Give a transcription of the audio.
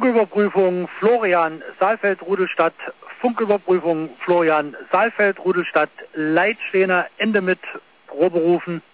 Funküberprüfung Florian Saalfeld-Rudelstadt, Funküberprüfung Florian Saalfeld-Rudelstadt, Leitstehner, Ende mit Proberufen.